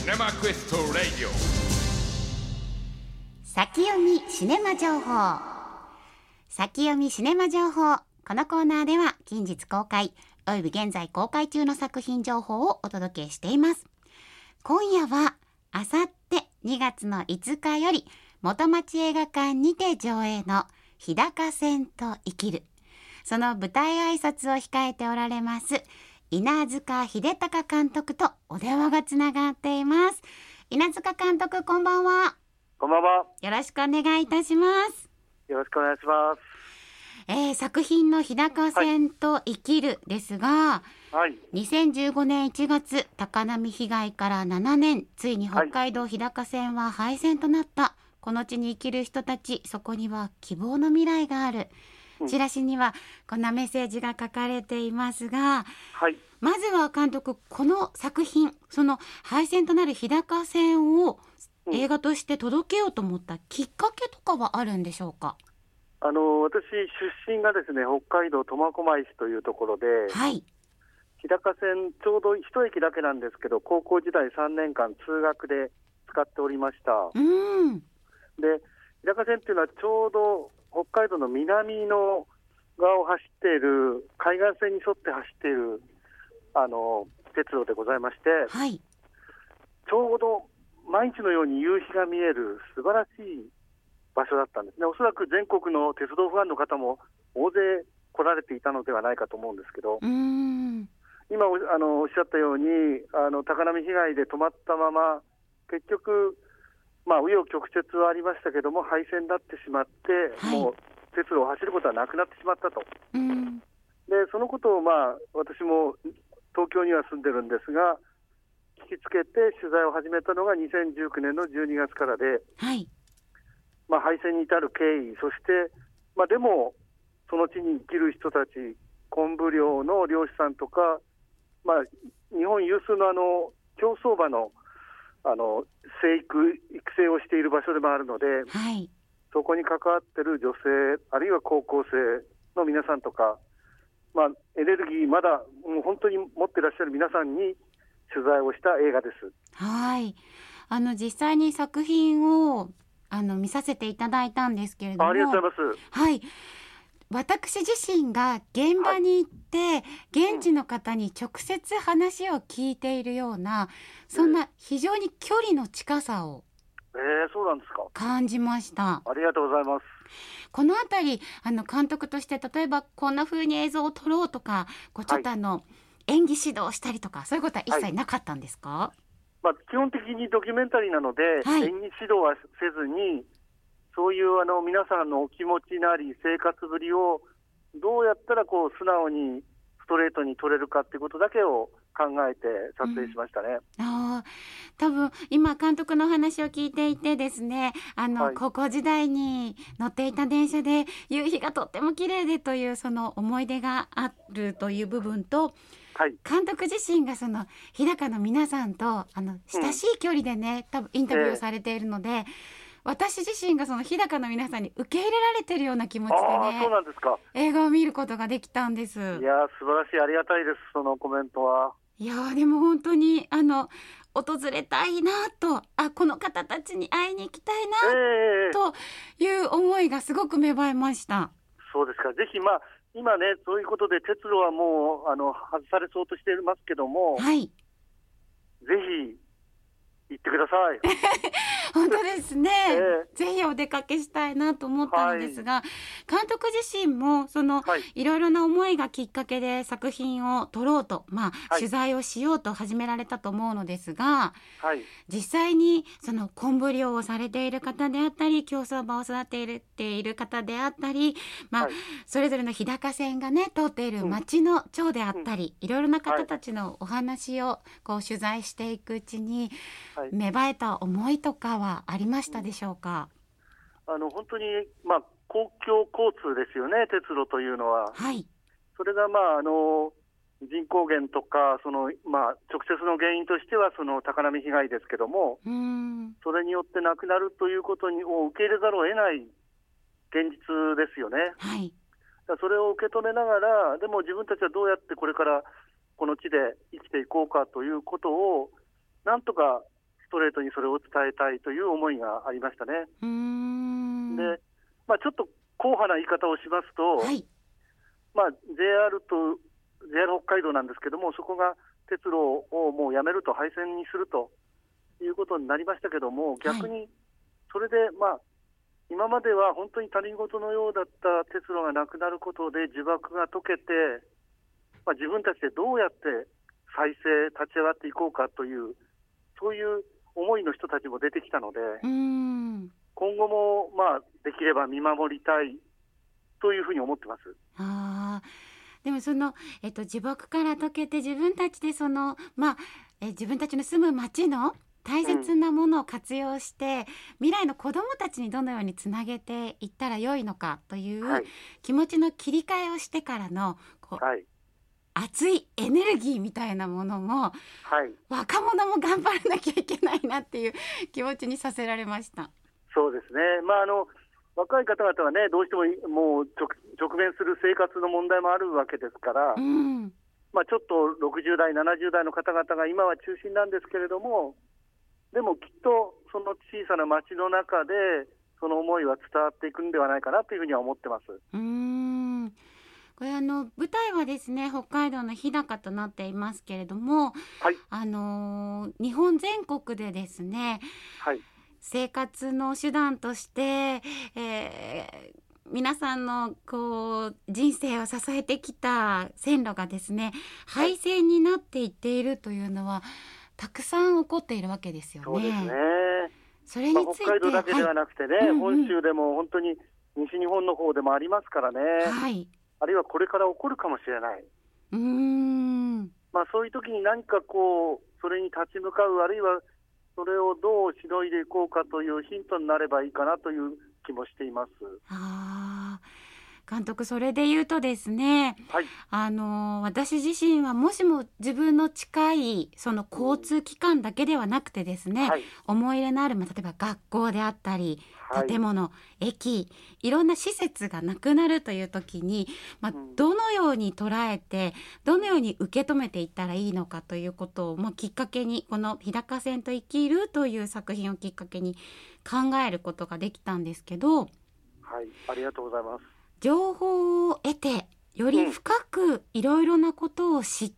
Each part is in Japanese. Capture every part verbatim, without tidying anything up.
ネマクエストラディオ先読みシネマ情報。先読みシネマ情報。このコーナーでは近日公開および現在公開中の作品情報をお届けしています。今夜はあさってにがつのいつかより元町映画館にて上映の日高線と生きる、その舞台挨拶を控えておられます稲塚秀隆監督とお電話がつながっています。稲塚監督、こんばんは。 こんばんは。 よろしくお願いいたします。 よろしくお願いします。 えー、作品の日高線と生きるですが、 はい、 にせんじゅうごねんいちがつ高波被害からななねん、ついに北海道日高線は廃線となった、はい、この地に生きる人たち、そこには希望の未来がある、うん、チラシにはこんなメッセージが書かれていますが、 はい、 まずは監督、この作品、その廃線となる日高線を映画として届けようと思ったきっかけとかはあるんでしょうか？ あの私出身がですね、北海道苫小牧市というところで、 はい、 日高線ちょうど一駅だけなんですけど、高校時代さんねんかん通学で使っておりました。 うん、 で、日高線っていうのはちょうど北海道の南の側を走っている、海岸線に沿って走っているあの鉄道でございまして、 はい、 ちょうど毎日のように夕日が見える素晴らしい場所だったんですね。おそらく全国の鉄道ファンの方も大勢来られていたのではないかと思うんですけど、 うーん、 今 お, あのおっしゃったようにあの高波被害で止まったまま結局、まあ、紆余曲折はありましたけども廃線になってしまって、はい、もう鉄路を走ることはなくなってしまったと。 うん、 でそのことを、まあ、私も東京には住んでるんですが聞きつけて取材を始めたのがにせんじゅうきゅうねんのじゅうにがつからで、 はい、 まあ、廃線に至る経緯、そして、まあ、でもその地に生きる人たち、昆布漁の漁師さんとか、まあ、日本有数のあの競走馬の、あの生育育成をしている場所でもあるので、 はい、 そこに関わっている女性あるいは高校生の皆さんとか、まあ、エネルギーまだもう本当に持っていらっしゃる皆さんに取材をした映画です。 はい、あの実際に作品をあの見させていただいたんですけれども、 ありがとうございます。 はい、私自身が現場に行って、はい、現地の方に直接話を聞いているような、うん、そんな非常に距離の近さをえー、そうなんですか。 感じました。 ありがとうございます。 このあたりあの監督として例えばこんな風に映像を撮ろうとか、こうちょっとあの、はい、演技指導したりとかそういうことは一切なかったんですか？はい、 まあ、基本的にドキュメンタリーなので、はい、演技指導はせずにそういうあの皆さんのお気持ちなり生活ぶりをどうやったらこう素直にストレートに撮れるかっていうことだけを考えて撮影しましたね。 うん、あ多分今監督の話を聞いていてですね、あの、はい、高校時代に乗っていた電車で夕日がとっても綺麗でというその思い出があるという部分と、はい、監督自身がその日高の皆さんとあの親しい距離でね、うん、多分インタビューをされているので、えー、私自身がその日高の皆さんに受け入れられているような気持ちでね、 あ、そうなんですか。 映画を見ることができたんです。いや素晴らしい、ありがたいです、そのコメントは。 いやでも本当にあの訪れたいなと、あこの方たちに会いに行きたいな、えー、という思いがすごく芽生えました。 そうですか。ぜひ、まあ、今ねそういうことで鉄路はもうあの外されそうとしていますけども、 はい、 ぜひ行ってください。 本当ですね、 えー、 ぜひお出かけしたいなと思ったのですが、はい、監督自身もその、はい、いろいろな思いがきっかけで作品を撮ろうと、まあはい、取材をしようと始められたと思うのですが、はい、実際にその昆布漁をされている方であったり競走馬を育てている方であったり、まあはい、それぞれの日高線がね通っている町の町であったり、うん、いろいろな方たちのお話をこう取材していくうちに、はい、芽生えた思いとかはありましたでしょうか？ あの本当に、まあ、公共交通ですよね、鉄路というのは。 はい、 それが、まあ、あの人口減とかその、まあ、直接の原因としてはその高波被害ですけども、 うーんそれによって亡くなるということにを受け入れざるを得ない現実ですよね。 はい、 だそれを受け止めながら、でも自分たちはどうやってこれからこの地で生きていこうかということをなんとかストレートにそれを伝えたいという思いがありましたね。 うーんで、まあ、ちょっと硬派な言い方をしますと、 はい、 まあ、ジェイアール と ジェイアール 北海道なんですけども、そこが鉄路をもうやめると、廃線にするということになりましたけども、逆にそれで、まあ、今までは本当に他人事のようだった鉄路がなくなることで呪縛が解けて、まあ、自分たちでどうやって再生、立ち上がっていこうかという、そういう思いの人たちも出てきたので、 うーん今後も、まあ、できれば見守りたいというふうに思ってます。 あーでもその、えっと、呪縛から解けて自分たちでその、まあ、え自分たちの住む町の大切なものを活用して、うん、未来の子どもたちにどのようにつなげていったらよいのかという、はい、気持ちの切り替えをしてからのこう、はい、熱いエネルギーみたいなものも、はい、若者も頑張らなきゃいけないなっていう気持ちにさせられました。 そうですね、まあ、あの若い方々はね、どうしてももう 直, 直面する生活の問題もあるわけですから、うん、まあ、ちょっとろくじゅう代ななじゅう代の方々が今は中心なんですけれども、でもきっとその小さな町の中でその思いは伝わっていくんではないかなというふうには思ってます。 うーんこれあの舞台はですね、北海道の日高となっていますけれども、はい、あのー、日本全国でですね、はい、生活の手段として、えー、皆さんのこう人生を支えてきた線路がですね、廃線になっていっているというのはたくさん起こっているわけですよね。 そうですね。 それについて、 まあ、北海道だけではなくてね、はい、うんうん、本州でも本当に西日本の方でもありますからね、はい、あるいはこれから起こるかもしれない。うーん、まあ、そういう時に何かこうそれに立ち向かう、あるいはそれをどうしのいでいこうかというヒントになればいいかなという気もしています。 あ監督、それで言うとですね、はい、あの私自身はもしも自分の近いその交通機関だけではなくてですね、はい、思い入れのある、まあ、例えば学校であったり建物、はい、駅、いろんな施設がなくなるという時に、まあ、どのように捉えてどのように受け止めていったらいいのかということを、まあ、きっかけにこの日高線と生きるという作品をきっかけに考えることができたんですけど、 はい、ありがとうございます。 情報を得てより深くいろいろなことを知って、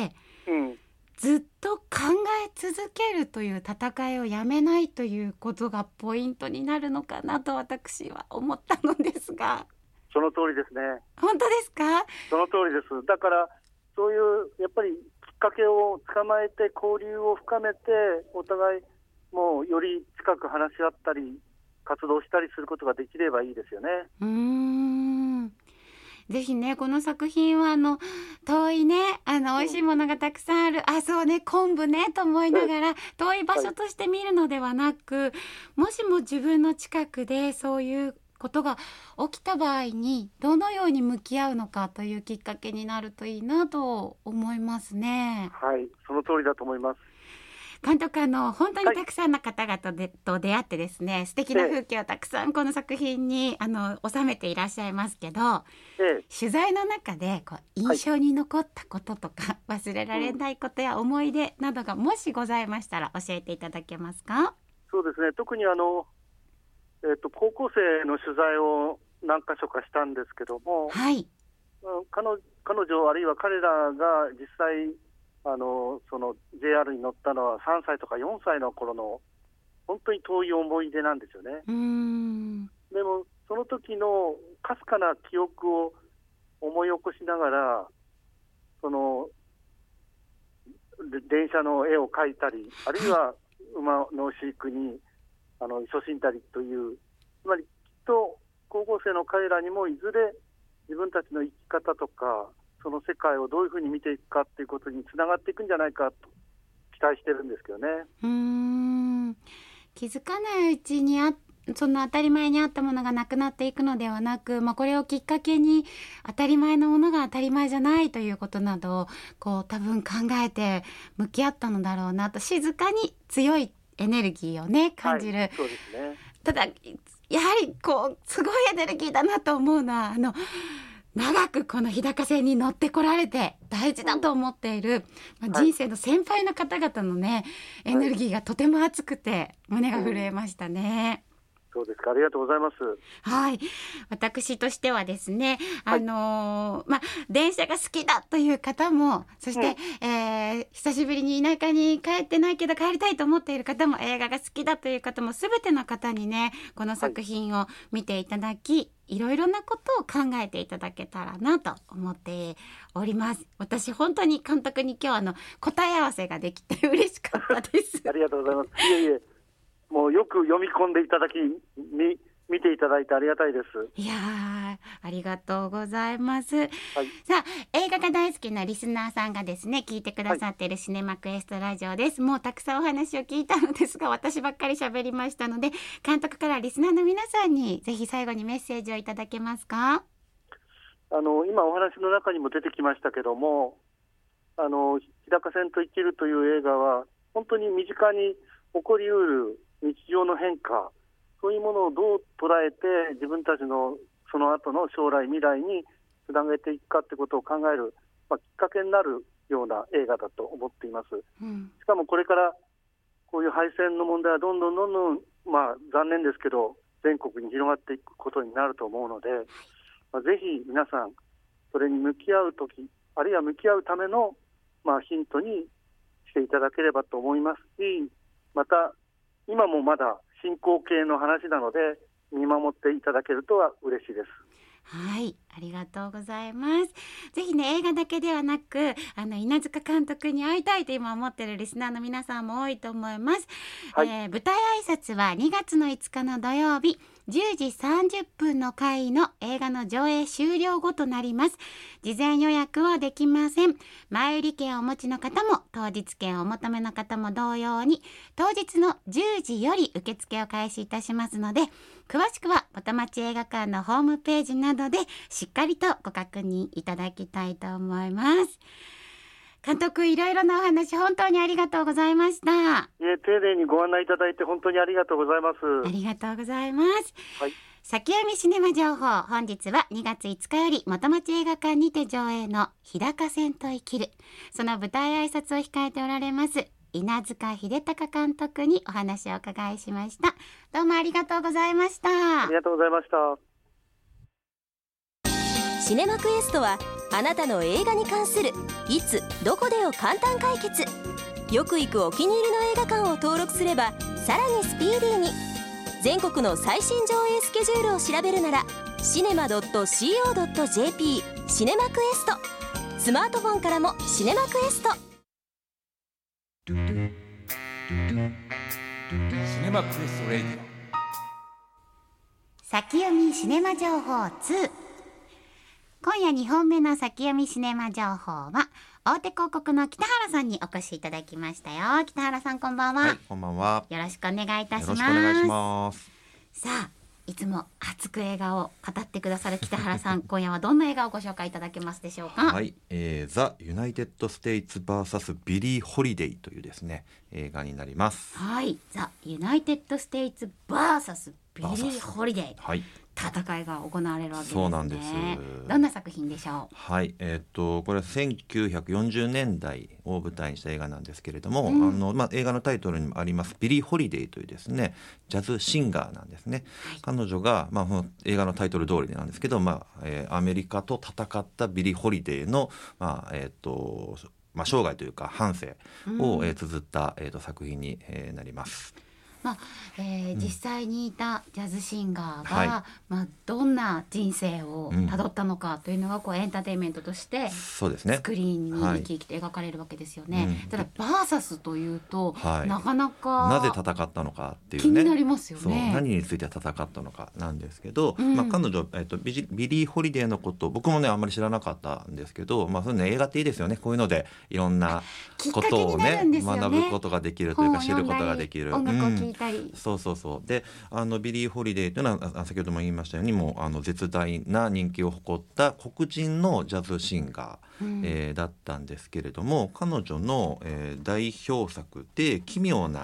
うん、ずっと考え続けるという戦いをやめないということがポイントになるのかなと私は思ったのですが。 その通りですね。 本当ですか？ その通りです。だからそういうやっぱりきっかけを捕まえて交流を深めて、お互いもうより近く話し合ったり活動したりすることができればいいですよね。 うーん、ぜひね、この作品はあの遠いね、あの美味しいものがたくさんある、うん、あそうね、昆布ねと思いながら、うん、遠い場所として見るのではなく、はい、もしも自分の近くでそういうことが起きた場合にどのように向き合うのかというきっかけになるといいなと思いますね。 はい、その通りだと思います。 監督、あの本当にたくさんの方々で、はい、と出会ってですね、素敵な風景をたくさんこの作品にあの収めていらっしゃいますけど、ええ、取材の中でこう印象に残ったこととか、はい、忘れられないことや思い出などがもしございましたら教えていただけますか？ そうですね、特にあの、えーと、高校生の取材を何か所かしたんですけども、はい、彼女、彼女あるいは彼らが実際あのその ジェイアール に乗ったのはさんさいとかよんさいの頃の本当に遠い思い出なんですよね。うーん、でもその時のかすかな記憶を思い起こしながら、その電車の絵を描いたり、あるいは馬の飼育にあの勤しんだりという、つまりきっと高校生の彼らにもいずれ自分たちの生き方とかその世界をどういうふうに見ていくかということにつながっていくんじゃないかと期待してるんですけどね。 うーん、気づかないうちにあその当たり前にあったものがなくなっていくのではなく、まあ、これをきっかけに当たり前のものが当たり前じゃないということなどをこう多分考えて向き合ったのだろうなと、静かに強いエネルギーをね感じる、はい、 そうですね。 ただやはりこうすごいエネルギーだなと思うのは、あの長くこの日高線に乗ってこられて大事だと思っている、うんまあ、人生の先輩の方々のね、はい、エネルギーがとても熱くて胸が震えましたね、 うん、そうですか、ありがとうございます。 はい、私としてはですね、あのーまあ、電車が好きだという方も、そして、うんえー、久しぶりに田舎に帰ってないけど帰りたいと思っている方も、映画が好きだという方も、すべての方にねこの作品を見ていただき、はいいろいろなことを考えていただけたらなと思っております。私本当に監督に今日あの答え合わせができて嬉しかったですありがとうございます。いえいえ、もうよく読み込んでいただきみ見ていただいてありがたいです。 いやーありがとうございます、はい、さあ映画が大好きなリスナーさんがですね聞いてくださっているシネマクエストラジオです、はい、もうたくさんお話を聞いたのですが、私ばっかり喋りましたので、監督からリスナーの皆さんにぜひ最後にメッセージをいただけますか。 あの今お話の中にも出てきましたけども、あの日高線と生きるという映画は本当に身近に起こりうる日常の変化、そういうものをどう捉えて自分たちのその後の将来未来につなげていくかということを考える、まあ、きっかけになるような映画だと思っています、うん、しかもこれからこういう廃線の問題はどんどんどんどん、まあ、残念ですけど全国に広がっていくことになると思うので、まあ、ぜひ皆さんそれに向き合うとき、あるいは向き合うための、まあ、ヒントにしていただければと思いますし、また今もまだ進行形の話なので見守っていただけるとは嬉しいです。 はい、ありがとうございます。ぜひね映画だけではなくあの稲塚監督に会いたいと今思っているリスナーの皆さんも多いと思います、はいえー、舞台挨拶はにがつのいつかの土曜日じゅうじさんじゅっぷんの回の映画の上映終了後となります。事前予約はできません。前売り券をお持ちの方も当日券をお求めの方も同様に当日のじゅうじより受付を開始いたしますので、詳しくは元町映画館のホームページなどでしっかりとご確認いただきたいと思います。監督いろいろなお話本当にありがとうございました。 いえ丁寧にご案内いただいて本当にありがとうございます。 ありがとうございます、はい、先読みシネマ情報、本日はにがついつかより元町映画館にて上映の日高線と生きる、その舞台挨拶を控えておられます稲塚秀隆監督にお話をお伺いしました。どうもありがとうございました。 ありがとうございました。 シネマクエストはあなたの映画に関するいつどこでを簡単解決。よく行くお気に入りの映画館を登録すればさらにスピーディーに。全国の最新上映スケジュールを調べるならシネマ ドット シーオー ドット ジェーピー シネマクエスト。スマートフォンからもシネマクエスト。 シネマクエストレディオ先読みシネマ情報ツー。今夜にほんめの先読みシネマ情報は大手広告の北原さんにお越しいただきましたよ。北原さんこんばんは。 はい、こんばんは。 よろしくお願いいたします。 よろしくお願いします。 さあいつも熱く映画を語ってくださる北原さん今夜はどんな映画をご紹介いただけますでしょうか。 はい、えー、ザ・ユナイテッド・ステイツ ブイエス ビリー・ホリデイというですね映画になります。 はい、ザ・ユナイテッド・ステイツ ブイエス ビリー・ホリデイ、はい、戦いが行われるわけですね。 そうなんです。 どんな作品でしょう。 はい、えー、っとこれはせんきゅうひゃくよんじゅうねんだいを舞台にした映画なんですけれども、うん、あのまあ、映画のタイトルにもありますビリー・ホリデイというですねジャズシンガーなんですね、はい、彼女が、まあ、映画のタイトル通りなんですけど、まあえー、アメリカと戦ったビリー・ホリデイの、まあえー、っとまあ、生涯というか半生を、うんえー、綴った、えー、と作品に、えー、なります。 まあえー、実際にいたジャズシンガーが、はいまあ、どんな人生をたどったのかというのがこうエンターテインメントとしてスクリーンに生き生きと描かれるわけですよね、はいうん、ただバーサスというと、はい、なかなかなぜ戦ったのかっていう、 ね、気になりますよね。 そう何について戦ったのかなんですけど、うんまあ、彼女、えっと、ビジ、ビリー・ホリデーのこと僕もねあんまり知らなかったんですけど、まあ、そういうの映画っていいですよね。こういうのでいろんなことをね、ね学ぶことができるというか知ることができる。 音楽を聴いたり、 うん、そうそうそうであのビリー・ホリデーというのは先ほども言いましたようにもうあの絶大な人気を誇った黒人のジャズシンガー、うんえー、だったんですけれども彼女の、えー、代表作で奇妙な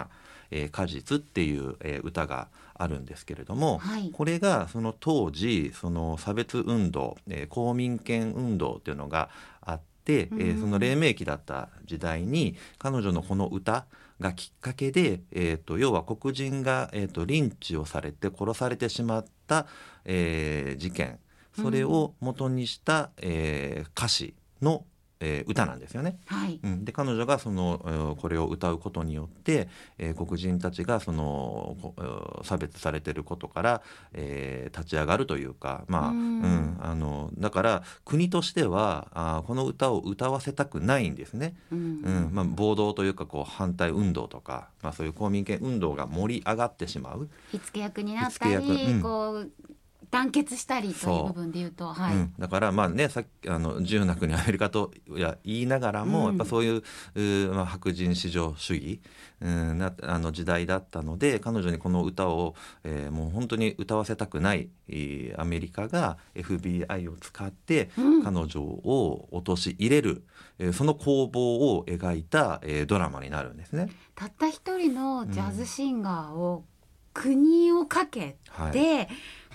えー、果実っていう、えー、歌があるんですけれども、 はい、 これがその当時その差別運動、えー、公民権運動っていうのがあって、うん、えー、その黎明期だった時代に彼女のこの歌がきっかけで、えー、と要は黒人が、えー、とリンチをされて殺されてしまった、えー、事件、それを元にした、えー、歌詞の、えー、歌なんですよね。 はい、 うん、で彼女がその、えー、これを歌うことによって、えー、黒人たちがその、えー、差別されていることから、えー、立ち上がるというか、まあ、うんうん、あのだから国としてはあこの歌を歌わせたくないんですね。うんうんまあ、暴動というかこう反対運動とか、まあ、そういう公民権運動が盛り上がってしまう火付け役になったり、うん、こう団結したりという部分で言うと、はい、うん、 だからまあね、さっきあの自由な国アメリカとや言いながらも、うん、やっぱそういう、う、まあ、白人至上主義、うん、なあの時代だったので、彼女にこの歌を、えー、もう本当に歌わせたくない、えー、アメリカが エフビーアイ を使って彼女を陥れる、うんえー、その攻防を描いた、えー、ドラマになるんですね。 たった一人のジャズシンガーを国をかけて、うんはい、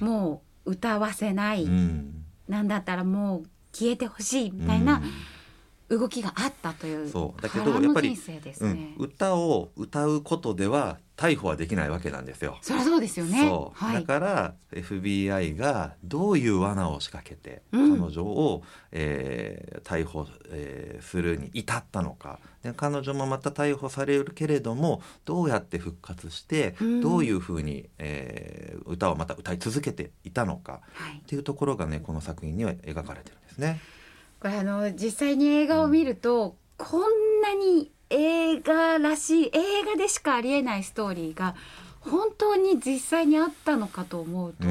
もう歌わせない、うん、なんだったらもう消えてほしいみたいな動きがあったという、 そうだけどやっぱり、うん、歌を歌うことでは逮捕はできないわけなんですよ。 そりゃそうですよね。 そう、 はい、 だから エフビーアイ がどういう罠を仕掛けて彼女を、うんえー、逮捕、えー、するに至ったのか、で彼女もまた逮捕されるけれどもどうやって復活して、うん、どういうふうに、えー、歌をまた歌い続けていたのか、はい、っていうところがねこの作品には描かれてるんですね。 これあの実際に映画を見ると、うん、こんなに映画らしい、映画でしかありえないストーリーが本当に実際にあったのかと思うと、うん、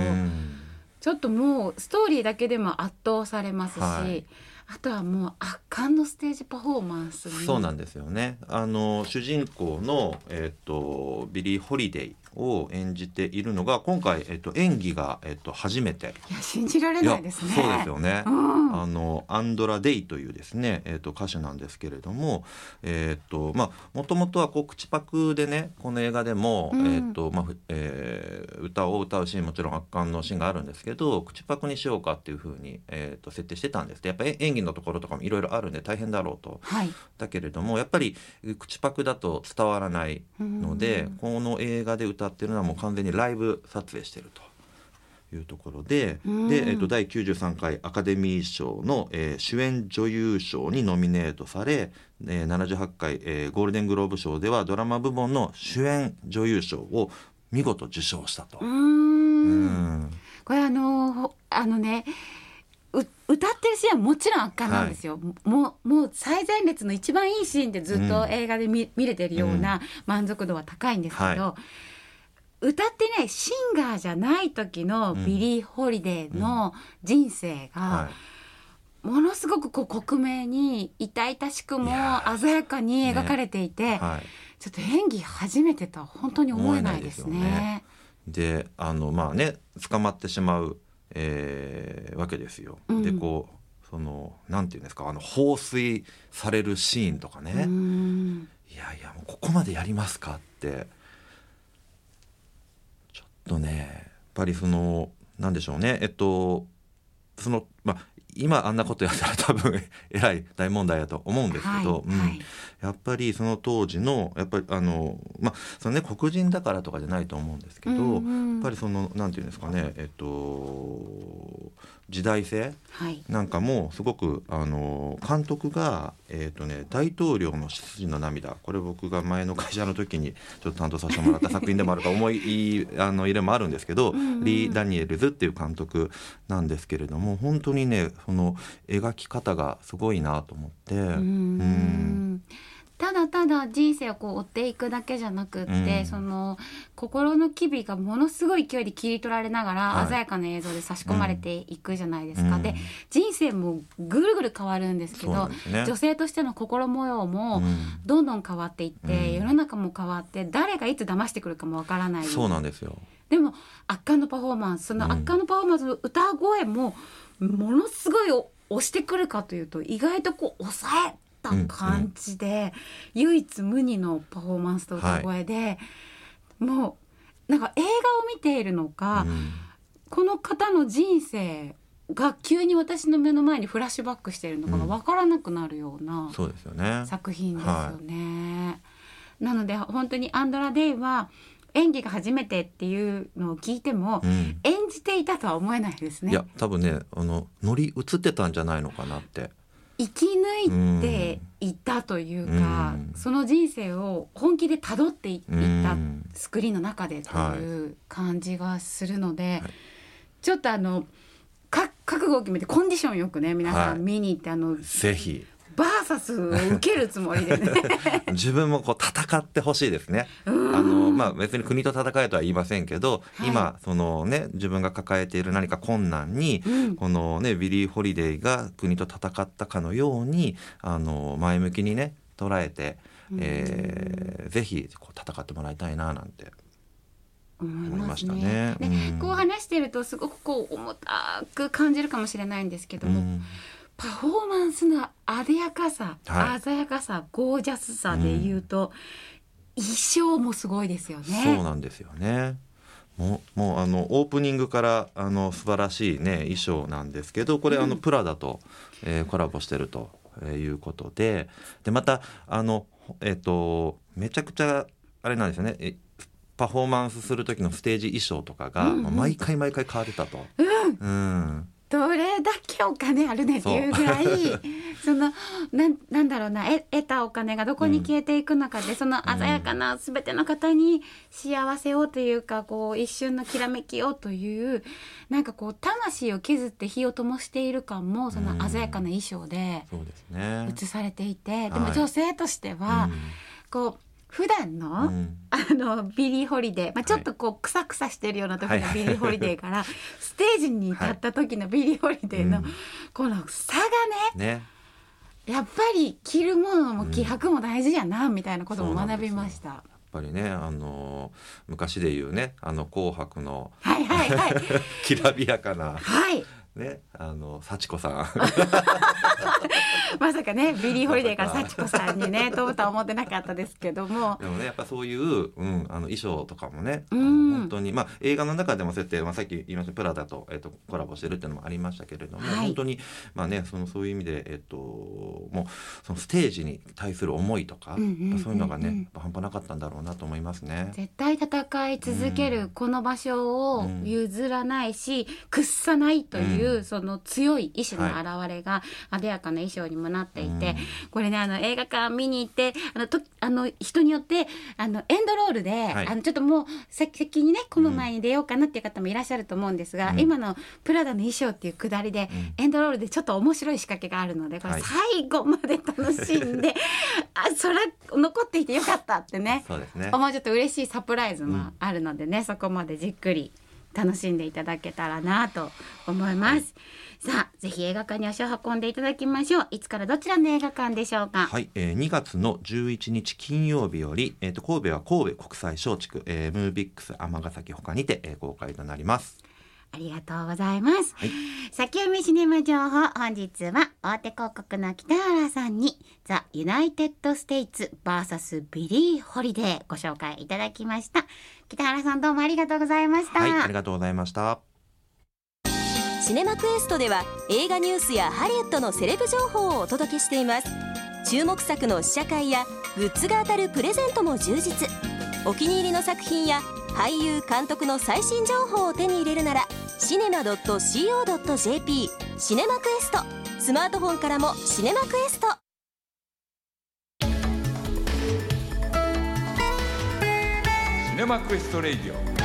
ちょっともうストーリーだけでも圧倒されますし、はい、あとはもう圧巻のステージパフォーマンスに。 そうなんですよね。あの主人公の、えー、とビリー・ホリデイを演じているのが今回、えっと、演技が、えっと、初めて。 いや信じられないですね。 そうですよね、 うん、 あのアンドラ・デイというですね、えっと、歌手なんですけれども、えっとまあ、もともとはこう口パクでねこの映画でも、うんえっとまあえー、歌を歌うシーンもちろん圧巻のシーンがあるんですけど口パクにしようかっていう風に、えっと、設定してたんです。でやっぱり演技のところとかもいろいろあるんで大変だろうと、 はい、 だけれどもやっぱり口パクだと伝わらないので、うん、この映画で歌ってるのはもう完全にライブ撮影してるというところで、で、えっと、だいきゅうじゅうさんかいアカデミー賞の、えー、主演女優賞にノミネートされ、えー、ななじゅうはちかい、えー、ゴールデングローブ賞ではドラマ部門の主演女優賞を見事受賞したと。 うーんうんこれあのあのね歌ってるシーンはもちろん圧巻なんですよ、はい、もう、もう最前列の一番いいシーンでずっと映画で 見,、うん、見れてるような満足度は高いんですけど、うんはい、歌ってねシンガーじゃない時のビリー・ホリデーの人生が、うんはい、ものすごくこう克明に痛々しくも鮮やかに描かれていて、ねはい、ちょっと演技初めてとは本当に思えないですね。 であのまあね捕まってしまうえー、わけですよ、うん、でこうそのなんていうんですかあの放水されるシーンとかね、うんいやいやもうここまでやりますかってちょっとねやっぱりそのなんでしょうねえっとそのまあ今あんなことやったら多分えらい大問題だと思うんですけど、はいうんはい、やっぱりその当時のやっぱりあのまあそのね黒人だからとかじゃないと思うんですけど、うんうん、やっぱりそのなんていうんですかねえっと時代性なんかもすごくあの監督がえっとね大統領の執事の涙これ僕が前の会社の時にちょっと担当させてもらった作品でもあるか思いあの入れもあるんですけど、うんうん、リー・ダニエルズっていう監督なんですけれども本当にねその描き方がすごいなと思ってうんうんただただ人生をこう追っていくだけじゃなくって、うん、その心の機微がものすごい勢いで切り取られながら、はい、鮮やかな映像で差し込まれていくじゃないですか、うん、で人生もぐるぐる変わるんですけどです、ね、女性としての心模様もどんどん変わっていって、うん、世の中も変わって誰がいつ騙してくるかもわからない。 そうなんですよ。 でも圧巻のパフォーマンスその圧巻のパフォーマンスの歌声もものすごい押してくるかというと意外とこう抑えった感じで、うんうん、唯一無二のパフォーマンスと歌声で、はい、もうなんか映画を見ているのか、うん、この方の人生が急に私の目の前にフラッシュバックしているのかが分からなくなるような作品ですよね、はい、なので本当にアンドラ・デイは演技が初めてっていうのを聞いても、うん、演じていたとは思えないですね。 いや多分ねあの乗り移ってたんじゃないのかなって、 生き抜いていたというか、うん、その人生を本気で辿っていったスクリーンの中でという感じがするので、はい、ちょっとあのか覚悟を決めてコンディションよくね皆さん見に行って、はい、あのぜひバーサスを受けるつもりでね自分もこう戦ってほしいですね。あの、まあ、別に国と戦えとは言いませんけど、はい、今その、ね、自分が抱えている何か困難に、うん、この、ね、ビリー・ホリデーが国と戦ったかのようにあの前向きにね捉えて、えー、ぜひこう戦ってもらいたいななんて思いましたね。 で、うん、こう話してるとすごくこう重たく感じるかもしれないんですけども、うん、パフォーマンスのあでやかさ、はい、鮮やかさ、ゴージャスさでいうと、うん、衣装もすごいですよね。 そうなんですよね。もう、もうあのオープニングからあの素晴らしい、ね、衣装なんですけどこれ、うん、あのプラダと、えー、コラボしてるということで、でまたあの、えーと、めちゃくちゃあれなんですよね。えパフォーマンスする時のステージ衣装とかが、うんうん、毎回毎回変わってたと、 うんうん、 どれだけお金あるねっていうぐらい そ, その な, なんだろうなえ得たお金がどこに消えていく中で、うん、その鮮やかな全ての方に幸せをというかこう一瞬のきらめきをというなんかこう魂を削って火を灯している感もその鮮やかな衣装で映されていて、うん、でも女性としては、はい、こう普段の、うん、あのビリー・ホリデー、まあ、ちょっとこうクサクサしてるような時のビリー・ホリデーから、はい、ステージに立った時のビリー・ホリデーの、はい、この差が ね, ねやっぱり着るものも気迫も大事やな、うん、みたいなことも学びました。 やっぱりねあの昔でいうねあの紅白の、 はいはいはい、 きらびやかな、 はいね、あの幸子さんまさかねビリー・ホリデーから幸子さんにね飛ぶとは思ってなかったですけどもでもねやっぱそういう、うん、あの衣装とかもね、うん、本当に、まあ、映画の中でもそうやって、まあ、さっき言いましたプラダと、えっと、コラボしてるっていうのもありましたけれども、はい、本当に、まあね、そのそういう意味で、えっと、もうそのステージに対する思いとか、うんうんうんうん、そういうのがね半端なかったんだろうなと思いますね。 絶対戦い続ける、うん、この場所を譲らないし、うん、屈さないという、うん、その強い意志の表れがあでやかな衣装にもなっていて、はい、これねあの映画館見に行ってあのとあの人によってあのエンドロールで、はい、あのちょっともう先にねこの前に出ようかなっていう方もいらっしゃると思うんですが、うん、今のプラダの衣装っていうくだりで、うん、エンドロールでちょっと面白い仕掛けがあるのでこれ最後まで楽しんで、はい、あそれ残っていてよかったってね、 そうですね思うちょっと嬉しいサプライズもあるのでね、うん、そこまでじっくり楽しんでいただけたらなと思います、はい、さあぜひ映画館に足を運んでいただきましょう。いつからどちらの映画館でしょうか。 はい、えー、にがつのじゅういちにち金曜日より、えー、と神戸は神戸国際松竹、えー、ムービックス尼崎他にて、えー、公開となります。 ありがとうございます、はい、先読みシネマ情報、本日は大手広告の北原さんにザ・ユナイテッド・ステイツ ブイエス ビリー・ホリデーご紹介いただきました。北原さんどうもありがとうございました。 はい、ありがとうございました。 シネマクエストでは映画ニュースやハリウッドのセレブ情報をお届けしています。注目作の試写会やグッズが当たるプレゼントも充実。お気に入りの作品や俳優監督の最新情報を手に入れるならシネマ ドット シーオー ドット ジェーピー シネマクエスト、スマートフォンからもシネマクエスト。 シネマクエストレイディオ